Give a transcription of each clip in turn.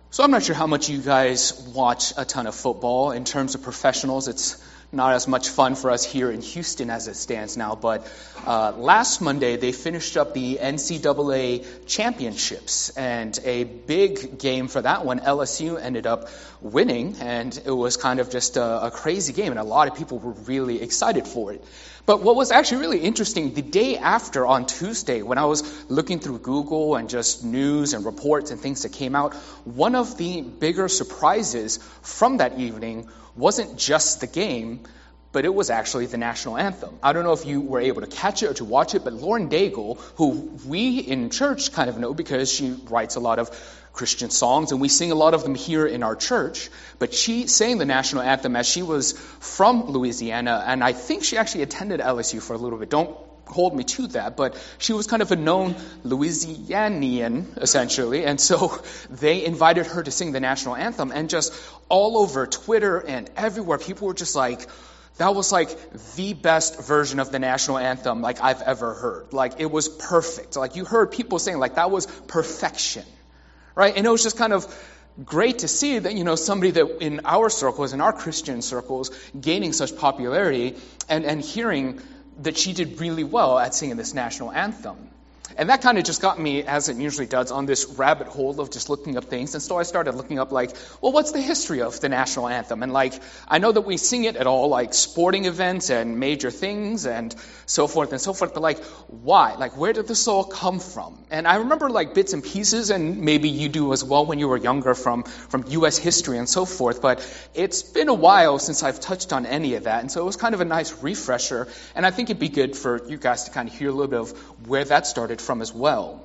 So I'm not sure how much you guys watch a ton of football. In terms of professionals, it's not as much fun for us here in Houston as it stands now. But last Monday, they finished up the NCAA championships. And a big game for that one, LSU ended up winning. And it was kind of just a crazy game. And a lot of people were really excited for it. But what was actually really interesting, the day after on Tuesday, when I was looking through Google and just news and reports and things that came out, one of the bigger surprises from that evening wasn't just the game, but it was actually the national anthem. I don't know if you were able to catch it or to watch it, but Lauren Daigle, who we in church kind of know because she writes a lot of Christian songs, and we sing a lot of them here in our church, but she sang the national anthem as she was from Louisiana, and I think she actually attended LSU for a little bit. Don't hold me to that, but she was kind of a known Louisianian, essentially, and so they invited her to sing the national anthem, and just all over Twitter and everywhere, people were just like, that was like the best version of the national anthem like I've ever heard. Like, it was perfect. Like, you heard people saying like that was perfection. Right? And it was just kind of great to see that, somebody that in our circles, in our Christian circles, gaining such popularity and hearing that she did really well at singing this national anthem. And that kind of just got me, as it usually does, on this rabbit hole of just looking up things. And so I started looking up, what's the history of the national anthem? And, I know that we sing it at all, sporting events and major things and so forth, but, why? Where did this all come from? And I remember, bits and pieces, and maybe you do as well when you were younger from U.S. history and so forth, but it's been a while since I've touched on any of that, and so it was kind of a nice refresher, and I think it'd be good for you guys to kind of hear a little bit of where that started from as well.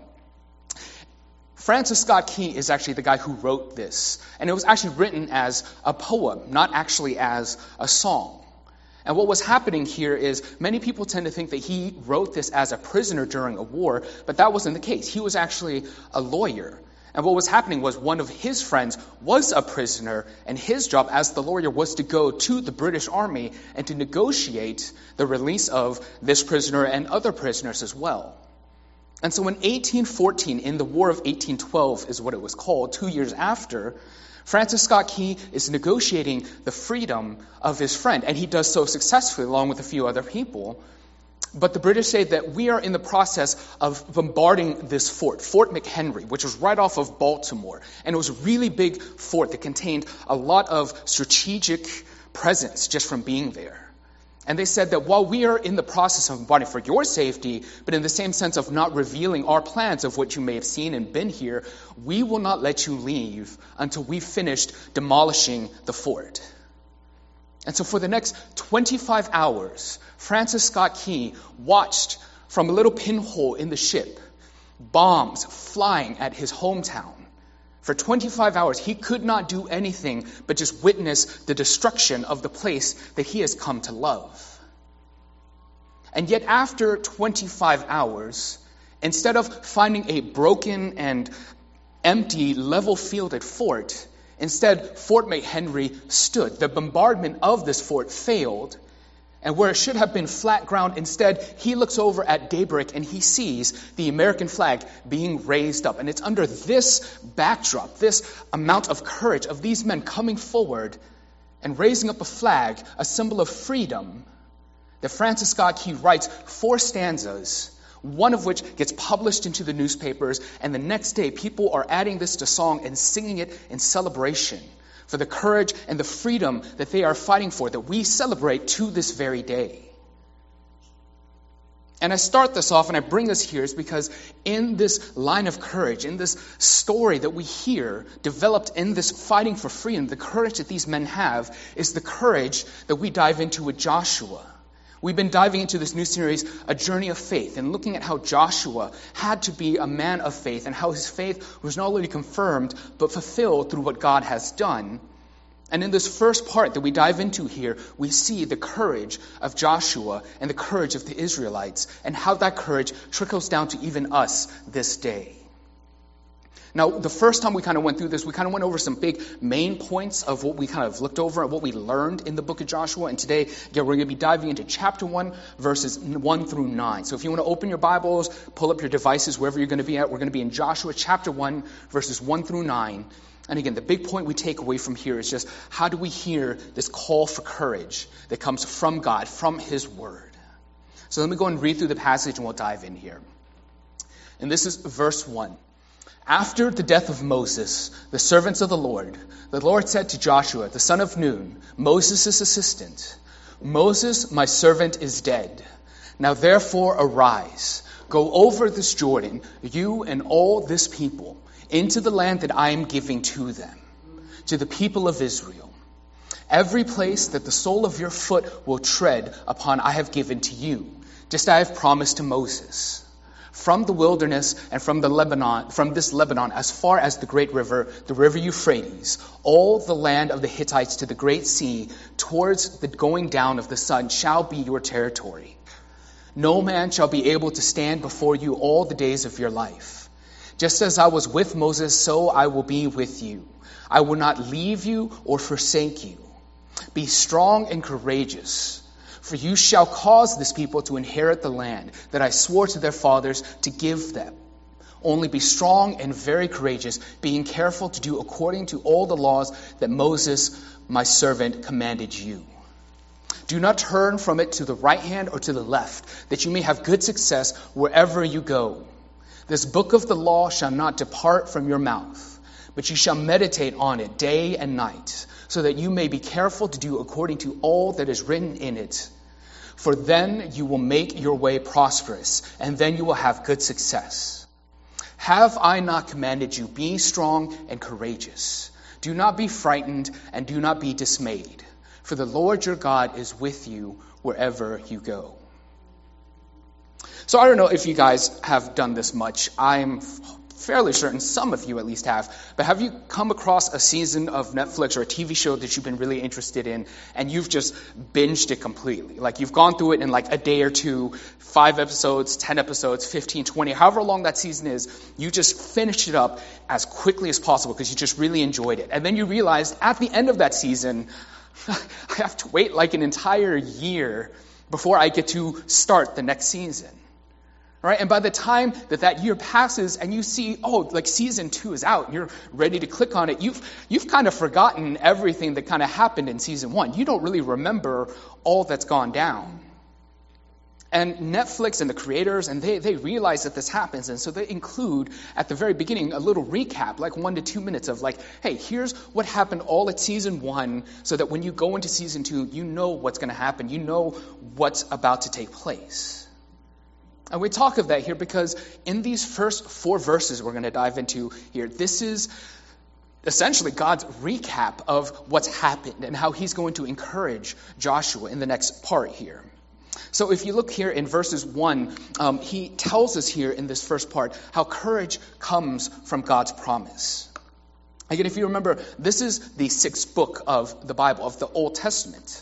Francis Scott Key is actually the guy who wrote this, and it was actually written as a poem, not actually as a song. And what was happening here is many people tend to think that he wrote this as a prisoner during a war, but that wasn't the case. He was actually a lawyer. And what was happening was one of his friends was a prisoner, and his job as the lawyer was to go to the British Army and to negotiate the release of this prisoner and other prisoners as well. And so in 1814, in the War of 1812 is what it was called, 2 years after, Francis Scott Key is negotiating the freedom of his friend, and he does so successfully along with a few other people. But the British say that we are in the process of bombarding this fort, Fort McHenry, which was right off of Baltimore. And it was a really big fort that contained a lot of strategic presence just from being there. And they said that while we are in the process of bombarding for your safety, but in the same sense of not revealing our plans of what you may have seen and been here, we will not let you leave until we've finished demolishing the fort. And so for the next 25 hours, Francis Scott Key watched from a little pinhole in the ship, bombs flying at his hometown. For 25 hours, he could not do anything but just witness the destruction of the place that he has come to love. And yet after 25 hours, instead of finding a broken and empty, level-fielded fort, instead, Fort McHenry stood. The bombardment of this fort failed, and where it should have been flat ground, instead, he looks over at daybreak and he sees the American flag being raised up. And it's under this backdrop, this amount of courage of these men coming forward and raising up a flag, a symbol of freedom, that Francis Scott Key writes 4 stanzas, one of which gets published into the newspapers, and the next day people are adding this to song and singing it in celebration for the courage and the freedom that they are fighting for, that we celebrate to this very day. And I start this off and I bring this here is because in this line of courage, in this story that we hear developed in this fighting for freedom, the courage that these men have is the courage that we dive into with Joshua. We've been diving into this new series, A Journey of Faith, and looking at how Joshua had to be a man of faith and how his faith was not only confirmed, but fulfilled through what God has done. And in this first part that we dive into here, we see the courage of Joshua and the courage of the Israelites and how that courage trickles down to even us this day. Now, the first time we kind of went through this, we kind of went over some big main points of what we kind of looked over and what we learned in the book of Joshua. And today, we're going to be diving into chapter 1, verses 1 through 9. So if you want to open your Bibles, pull up your devices, wherever you're going to be at, we're going to be in Joshua chapter 1, verses 1 through 9. And again, the big point we take away from here is just how do we hear this call for courage that comes from God, from His Word. So let me go and read through the passage and we'll dive in here. And this is verse 1. After the death of Moses, the servants of the Lord said to Joshua, the son of Nun, Moses' assistant, Moses, my servant, is dead. Now therefore arise, go over this Jordan, you and all this people, into the land that I am giving to them, to the people of Israel. Every place that the sole of your foot will tread upon I have given to you, just as I have promised to Moses. From the wilderness and from this Lebanon, as far as the great river, the river Euphrates, all the land of the Hittites to the great sea, towards the going down of the sun, shall be your territory. No man shall be able to stand before you all the days of your life. Just as I was with Moses, so I will be with you. I will not leave you or forsake you. Be strong and courageous. For you shall cause this people to inherit the land that I swore to their fathers to give them. Only be strong and very courageous, being careful to do according to all the laws that Moses, my servant, commanded you. Do not turn from it to the right hand or to the left, that you may have good success wherever you go. This book of the law shall not depart from your mouth, but you shall meditate on it day and night, so that you may be careful to do according to all that is written in it. For then you will make your way prosperous, and then you will have good success. Have I not commanded you, be strong and courageous? Do not be frightened, and do not be dismayed, for the Lord your God is with you wherever you go. So I don't know if you guys have done this much. I'm fairly certain some of you at least have. But have you come across a season of Netflix or a TV show that you've been really interested in and you've just binged it completely? Like you've gone through it in like a day or two, 5 episodes, 10 episodes, 15, 20, however long that season is, you just finished it up as quickly as possible because you just really enjoyed it. And then you realized at the end of that season, I have to wait like an entire year before I get to start the next season. Right? And by the time that year passes and you see, like season 2 is out and you're ready to click on it, you've kind of forgotten everything that kind of happened in season 1. You don't really remember all that's gone down. And Netflix and the creators, and they realize that this happens, and so they include at the very beginning a little recap, like 1 to 2 minutes of like, hey, here's what happened all at season 1, so that when you go into season 2, you know what's going to happen, you know what's about to take place. And we talk of that here because in these first 4 verses we're going to dive into here, this is essentially God's recap of what's happened and how He's going to encourage Joshua in the next part here. So if you look here in verses 1, he tells us here in this first part how courage comes from God's promise. Again, if you remember, this is the 6th book of the Bible, of the Old Testament.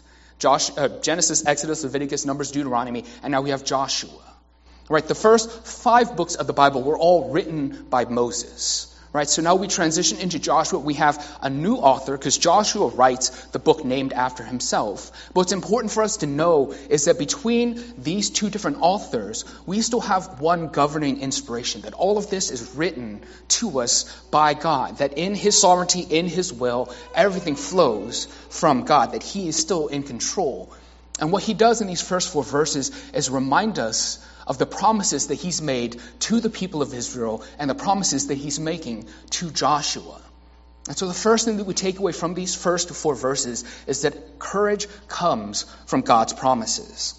Genesis, Exodus, Leviticus, Numbers, Deuteronomy, and now we have Joshua. Right, the first 5 books of the Bible were all written by Moses. Right, so now we transition into Joshua. We have a new author because Joshua writes the book named after himself. But what's important for us to know is that between these 2 different authors, we still have one governing inspiration, that all of this is written to us by God, that in His sovereignty, in His will, everything flows from God, that He is still in control. And what He does in these first 4 verses is remind us of the promises that He's made to the people of Israel and the promises that He's making to Joshua. And so the first thing that we take away from these first 4 verses is that courage comes from God's promises.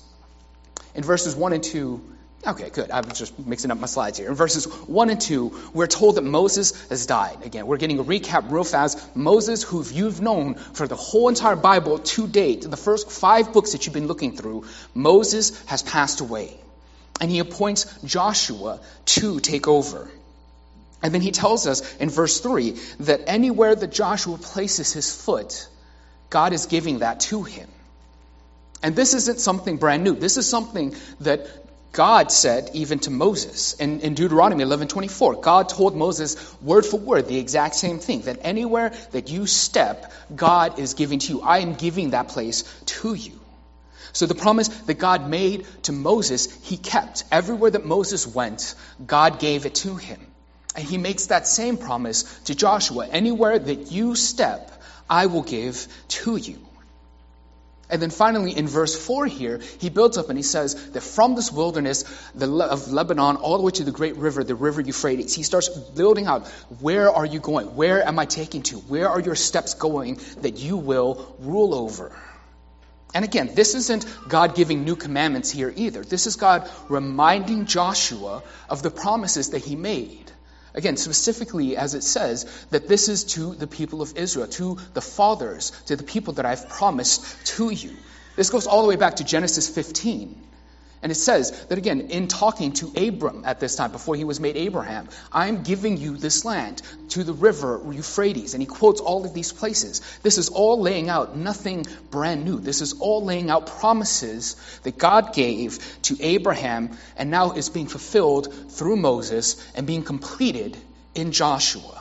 In verses 1 and 2, okay, good. I'm just mixing up my slides here. In verses 1 and 2, we're told that Moses has died. Again, we're getting a recap real fast. Moses, who you've known for the whole entire Bible to date, the first 5 books that you've been looking through, Moses has passed away. And He appoints Joshua to take over. And then He tells us in verse 3 that anywhere that Joshua places his foot, God is giving that to him. And this isn't something brand new. This is something that God said even to Moses in Deuteronomy 11:24, God told Moses word for word the exact same thing, that anywhere that you step, God is giving to you. I am giving that place to you. So the promise that God made to Moses, he kept. Everywhere that Moses went, God gave it to him. And he makes that same promise to Joshua. Anywhere that you step, I will give to you. And then finally in verse 4 here, he builds up and he says that from this wilderness of Lebanon all the way to the great river, the river Euphrates, he starts building out, where are you going? Where am I taking to? Where are your steps going that you will rule over? And again, this isn't God giving new commandments here either. This is God reminding Joshua of the promises that he made. Again, specifically as it says, that this is to the people of Israel, to the fathers, to the people that I've promised to you. This goes all the way back to Genesis 15. And it says that again, in talking to Abram at this time, before he was made Abraham, I'm giving you this land to the river Euphrates. And he quotes all of these places. This is all laying out nothing brand new. This is all laying out promises that God gave to Abraham and now is being fulfilled through Moses and being completed in Joshua.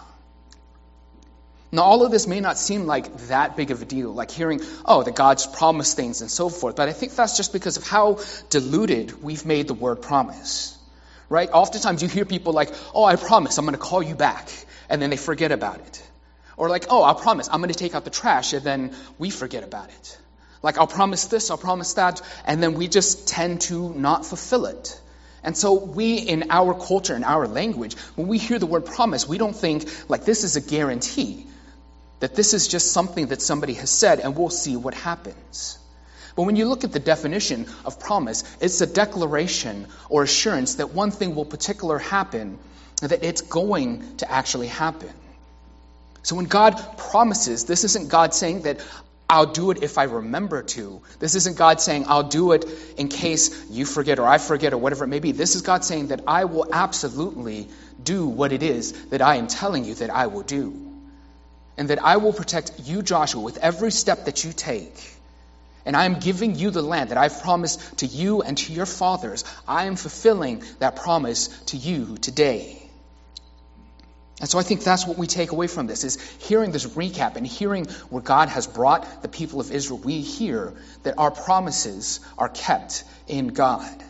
Now, all of this may not seem like that big of a deal, like hearing, that God's promised things and so forth, but I think that's just because of how diluted we've made the word promise, right? Oftentimes you hear people like, I promise I'm going to call you back, and then they forget about it. Or like, I promise I'm going to take out the trash, and then we forget about it. Like, I'll promise this, I'll promise that, and then we just tend to not fulfill it. And so we, in our culture, in our language, when we hear the word promise, we don't think like this is a guarantee, that this is just something that somebody has said and we'll see what happens. But when you look at the definition of promise, it's a declaration or assurance that one thing will particular happen, that it's going to actually happen. So when God promises, this isn't God saying that I'll do it if I remember to. This isn't God saying I'll do it in case you forget or I forget or whatever it may be. This is God saying that I will absolutely do what it is that I am telling you that I will do. And that I will protect you, Joshua, with every step that you take. And I am giving you the land that I've promised to you and to your fathers. I am fulfilling that promise to you today. And so I think that's what we take away from this, is hearing this recap and hearing where God has brought the people of Israel. We hear that our promises are kept in God.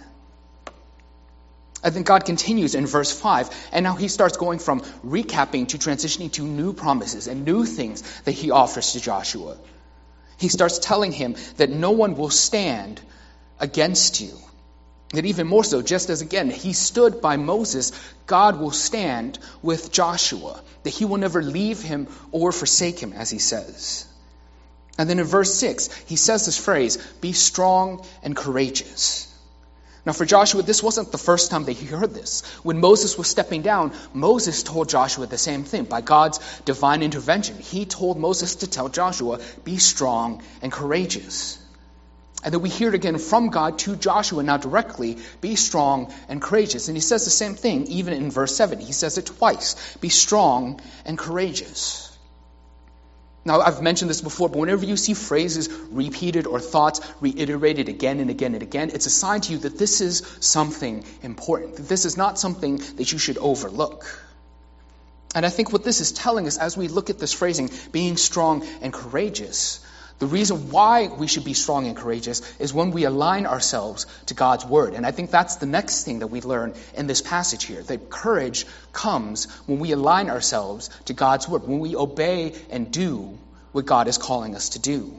And then God continues in verse 5, and now he starts going from recapping to transitioning to new promises and new things that he offers to Joshua. He starts telling him that no one will stand against you. That even more so, just as again, he stood by Moses, God will stand with Joshua. That he will never leave him or forsake him, as he says. And then in verse 6, he says this phrase, be strong and courageous. Now for Joshua, this wasn't the first time that he heard this. When Moses was stepping down, Moses told Joshua the same thing. By God's divine intervention, he told Moses to tell Joshua, be strong and courageous. And then we hear it again from God to Joshua now directly, be strong and courageous. And he says the same thing even in verse 7. He says it twice, be strong and courageous. Now, I've mentioned this before, but whenever you see phrases repeated or thoughts reiterated again and again and again, it's a sign to you that this is something important, that this is not something that you should overlook. And I think what this is telling us as we look at this phrasing, being strong and courageous, the reason why we should be strong and courageous is when we align ourselves to God's word. And I think that's the next thing that we learn in this passage here, that courage comes when we align ourselves to God's word, when we obey and do what God is calling us to do.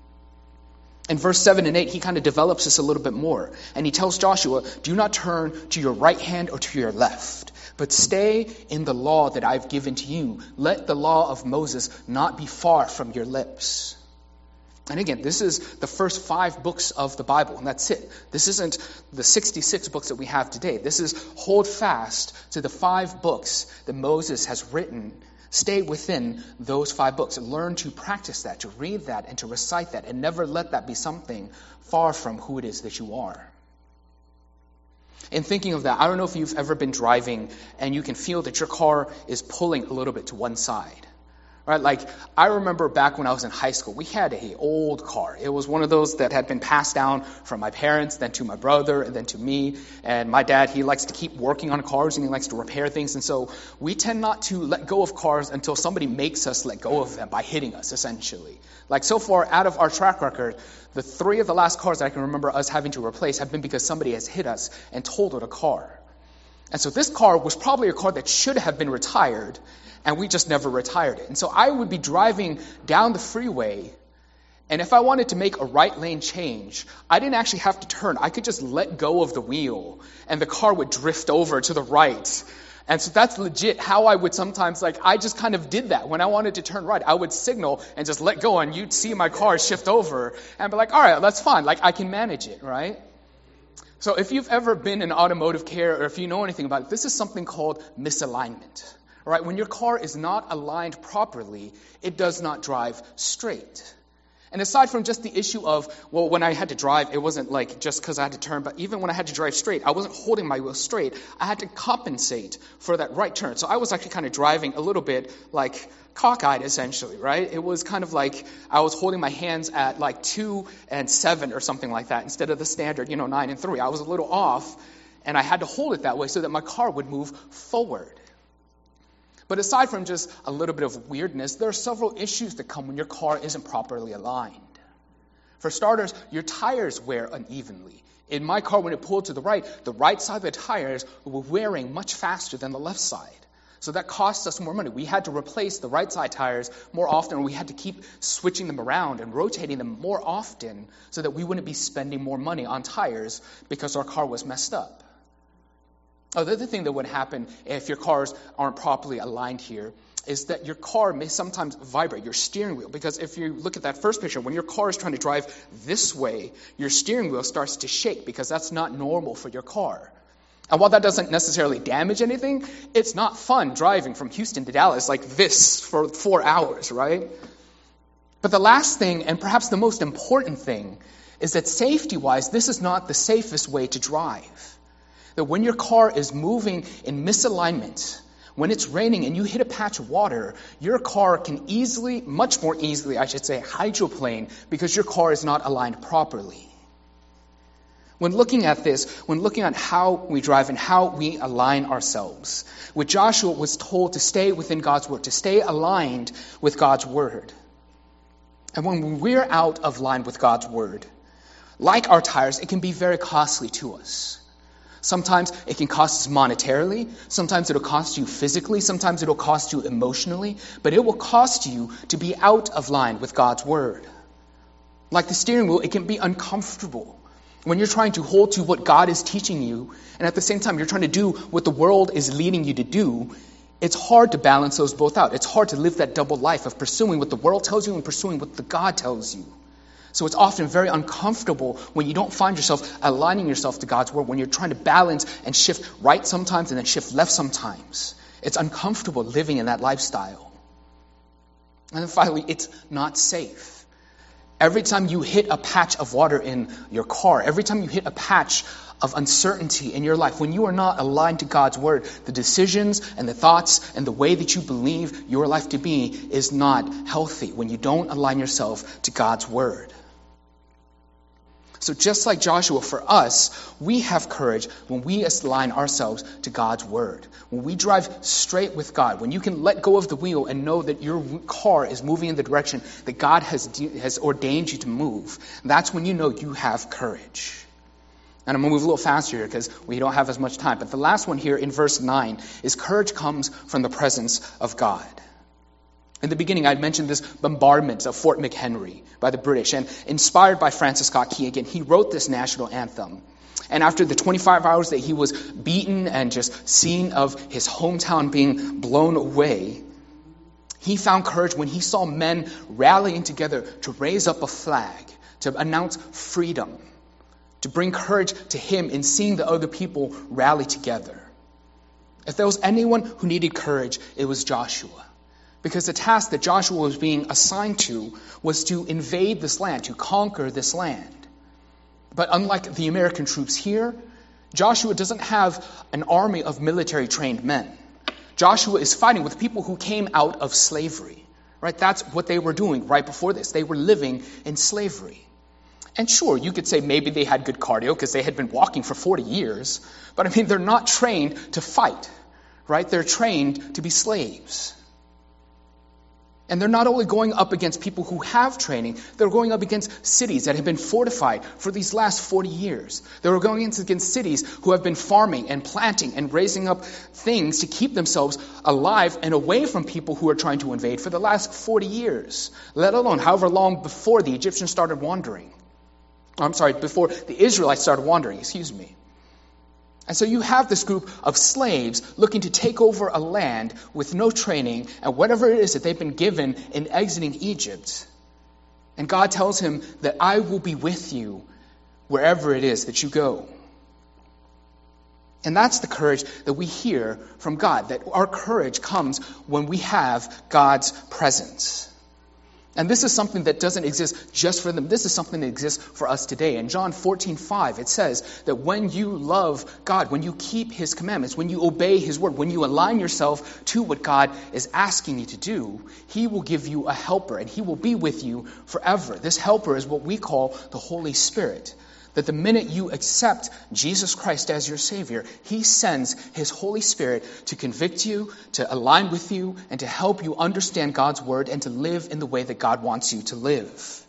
In verse 7 and 8, he kind of develops this a little bit more. And he tells Joshua, do not turn to your right hand or to your left, but stay in the law that I've given to you. Let the law of Moses not be far from your lips. And again, this is the first 5 books of the Bible, and that's it. This isn't the 66 books that we have today. This is hold fast to the 5 books that Moses has written. Stay within those 5 books and learn to practice that, to read that, and to recite that, and never let that be something far from who it is that you are. In thinking of that, I don't know if you've ever been driving and you can feel that your car is pulling a little bit to one side. Right? Like, I remember back when I was in high school, we had an old car. It was one of those that had been passed down from my parents, then to my brother, and then to me. And my dad, he likes to keep working on cars, and he likes to repair things. And so we tend not to let go of cars until somebody makes us let go of them by hitting us, essentially. Like, so far, out of our track record, the 3 of the last cars that I can remember us having to replace have been because somebody has hit us and totaled a car. And so this car was probably a car that should have been retired, and we just never retired it. And so I would be driving down the freeway, and if I wanted to make a right lane change, I didn't actually have to turn. I could just let go of the wheel, and the car would drift over to the right. And so that's legit how I would sometimes, I just kind of did that. When I wanted to turn right, I would signal and just let go, and you'd see my car shift over, and be like, all right, that's fine. I can manage it, right? So if you've ever been in automotive care, or if you know anything about it, this is something called misalignment. Right? When your car is not aligned properly, it does not drive straight. And aside from just the issue of, when I had to drive, it wasn't just because I had to turn, but even when I had to drive straight, I wasn't holding my wheel straight. I had to compensate for that right turn. So I was actually kind of driving a little bit cockeyed, essentially, right? It was kind of like I was holding my hands at 2 and 7 or something like that instead of the standard, 9 and 3. I was a little off, and I had to hold it that way so that my car would move forward. But aside from just a little bit of weirdness, there are several issues that come when your car isn't properly aligned. For starters, your tires wear unevenly. In my car, when it pulled to the right side of the tires were wearing much faster than the left side. So that cost us more money. We had to replace the right side tires more often, or we had to keep switching them around and rotating them more often so that we wouldn't be spending more money on tires because our car was messed up. Oh, the other thing that would happen if your cars aren't properly aligned here is that your car may sometimes vibrate, your steering wheel. Because if you look at that first picture, when your car is trying to drive this way, your steering wheel starts to shake because that's not normal for your car. And while that doesn't necessarily damage anything, it's not fun driving from Houston to Dallas like this for 4 hours, right? But the last thing, and perhaps the most important thing, is that safety-wise, this is not the safest way to drive. That when your car is moving in misalignment, when it's raining and you hit a patch of water, your car can much more easily, hydroplane because your car is not aligned properly. When looking at this, when looking at how we drive and how we align ourselves, with Joshua was told to stay within God's word, to stay aligned with God's word. And when we're out of line with God's word, like our tires, it can be very costly to us. Sometimes it can cost us monetarily. Sometimes it'll cost you physically. Sometimes it'll cost you emotionally. But it will cost you to be out of line with God's word. Like the steering wheel, it can be uncomfortable when you're trying to hold to what God is teaching you, and at the same time you're trying to do what the world is leading you to do. It's hard to balance those both out. It's hard to live that double life of pursuing what the world tells you and pursuing what the God tells you. So it's often very uncomfortable when you don't find yourself aligning yourself to God's word, when you're trying to balance and shift right sometimes and then shift left sometimes. It's uncomfortable living in that lifestyle. And then finally, it's not safe. Every time you hit a patch of water in your car, every time you hit a patch of uncertainty in your life, when you are not aligned to God's word, the decisions and the thoughts and the way that you believe your life to be is not healthy when you don't align yourself to God's word. So just like Joshua, for us, we have courage when we align ourselves to God's word. When we drive straight with God, when you can let go of the wheel and know that your car is moving in the direction that God has ordained you to move, that's when you know you have courage. And I'm going to move a little faster here because we don't have as much time. But the last one here in verse 9 is courage comes from the presence of God. In the beginning, I mentioned this bombardment of Fort McHenry by the British. And inspired by Francis Scott Key, again, he wrote this national anthem. And after the 25 hours that he was beaten and just seen of his hometown being blown away, he found courage when he saw men rallying together to raise up a flag, to announce freedom, to bring courage to him in seeing the other people rally together. If there was anyone who needed courage, it was Joshua. Because the task that Joshua was being assigned to was to invade this land, to conquer this land. But unlike the American troops here, Joshua doesn't have an army of military trained men. Joshua is fighting with people who came out of slavery. Right? That's what they were doing right before this. They were living in slavery. And sure, you could say maybe they had good cardio because they had been walking for 40 years. But I mean, they're not trained to fight, right? They're trained to be slaves. And they're not only going up against people who have training, they're going up against cities that have been fortified for these last 40 years. They were going against cities who have been farming and planting and raising up things to keep themselves alive and away from people who are trying to invade for the last 40 years, let alone however long before the Egyptians started wandering. Before the Israelites started wandering, And so you have this group of slaves looking to take over a land with no training and whatever it is that they've been given in exiting Egypt. And God tells him that I will be with you wherever it is that you go. And that's the courage that we hear from God, that our courage comes when we have God's presence. And this is something that doesn't exist just for them. This is something that exists for us today. In John 14:5, it says that when you love God, when you keep his commandments, when you obey his word, when you align yourself to what God is asking you to do, he will give you a helper and he will be with you forever. This helper is what we call the Holy Spirit. That the minute you accept Jesus Christ as your Savior, he sends his Holy Spirit to convict you, to align with you, and to help you understand God's word and to live in the way that God wants you to live.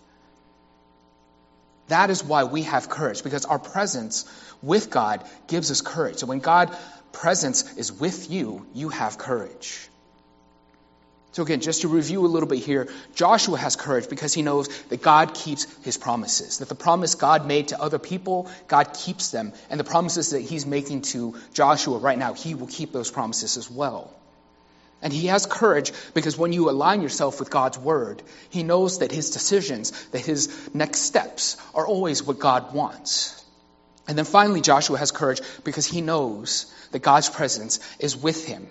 That is why we have courage, because our presence with God gives us courage. So when God's presence is with you, you have courage. So again, just to review a little bit here, Joshua has courage because he knows that God keeps his promises. That the promise God made to other people, God keeps them. And the promises that he's making to Joshua right now, he will keep those promises as well. And he has courage because when you align yourself with God's word, he knows that his decisions, that his next steps are always what God wants. And then finally, Joshua has courage because he knows that God's presence is with him.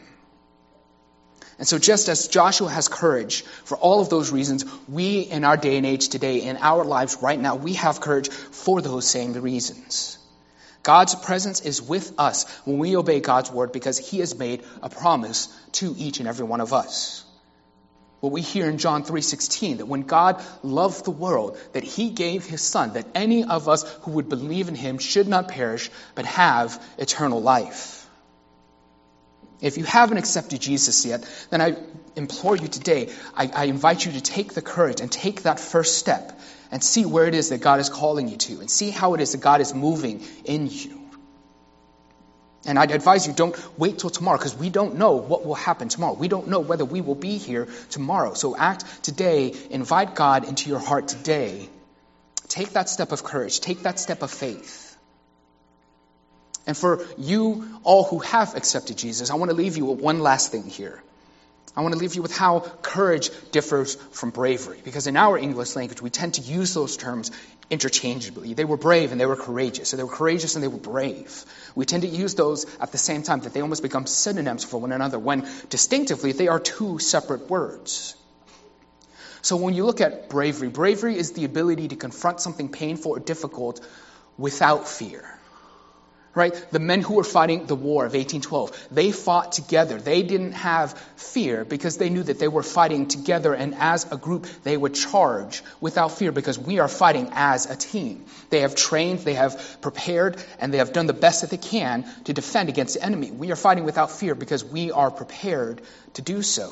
And so just as Joshua has courage for all of those reasons, we in our day and age today, in our lives right now, we have courage for those same reasons. God's presence is with us when we obey God's word because he has made a promise to each and every one of us. What we hear in John 3:16, that when God loved the world, that he gave his son, that any of us who would believe in him should not perish, but have eternal life. If you haven't accepted Jesus yet, then I implore you today, I invite you to take the courage and take that first step and see where it is that God is calling you to and see how it is that God is moving in you. And I'd advise you, don't wait till tomorrow because we don't know what will happen tomorrow. We don't know whether we will be here tomorrow. So act today, invite God into your heart today. Take that step of courage, take that step of faith. And for you all who have accepted Jesus, I want to leave you with one last thing here. I want to leave you with how courage differs from bravery. Because in our English language, we tend to use those terms interchangeably. They were brave and they were courageous. So they were courageous and they were brave. We tend to use those at the same time, that they almost become synonyms for one another, when distinctively they are two separate words. So when you look at bravery, bravery is the ability to confront something painful or difficult without fear. Right? The men who were fighting the war of 1812, they fought together. They didn't have fear because they knew that they were fighting together, and as a group they would charge without fear because we are fighting as a team. They have trained, they have prepared, and they have done the best that they can to defend against the enemy. We are fighting without fear because we are prepared to do so.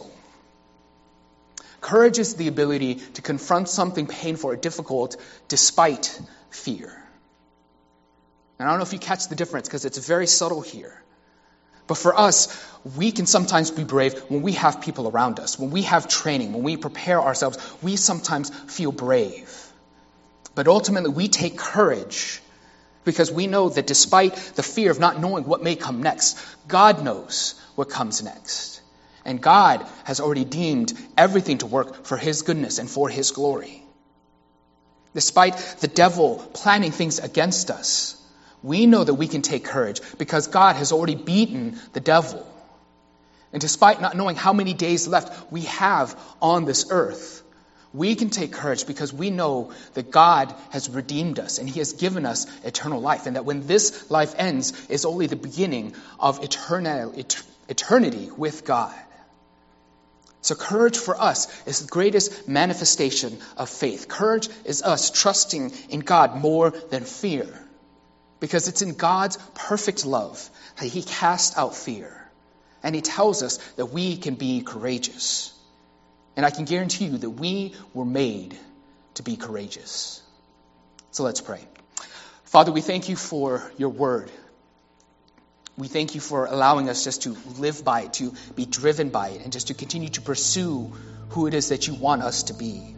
Courage is the ability to confront something painful or difficult despite fear. And I don't know if you catch the difference because it's very subtle here. But for us, we can sometimes be brave when we have people around us, when we have training, when we prepare ourselves, we sometimes feel brave. But ultimately, we take courage because we know that despite the fear of not knowing what may come next, God knows what comes next. And God has already deemed everything to work for his goodness and for his glory. Despite the devil planning things against us, we know that we can take courage because God has already beaten the devil. And despite not knowing how many days left we have on this earth, we can take courage because we know that God has redeemed us and he has given us eternal life. And that when this life ends, is only the beginning of eternity with God. So courage for us is the greatest manifestation of faith. Courage is us trusting in God more than fear. Because it's in God's perfect love that he casts out fear. And he tells us that we can be courageous. And I can guarantee you that we were made to be courageous. So let's pray. Father, we thank you for your word. We thank you for allowing us just to live by it, to be driven by it, and just to continue to pursue who it is that you want us to be.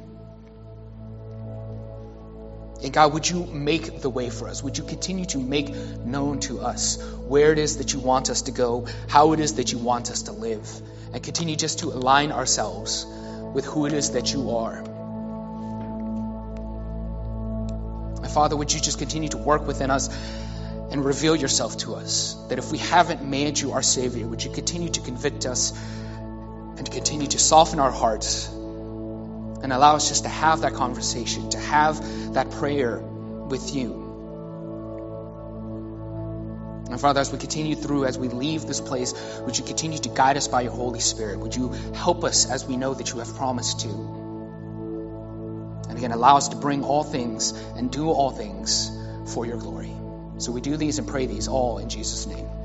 And God, would you make the way for us? Would you continue to make known to us where it is that you want us to go, how it is that you want us to live, and continue just to align ourselves with who it is that you are. And Father, would you just continue to work within us and reveal yourself to us, that if we haven't made you our Savior, would you continue to convict us and continue to soften our hearts and allow us just to have that conversation, to have that prayer with you. And Father, as we continue through, as we leave this place, would you continue to guide us by your Holy Spirit? Would you help us as we know that you have promised to? And again, allow us to bring all things and do all things for your glory. So we do these and pray these all in Jesus' name.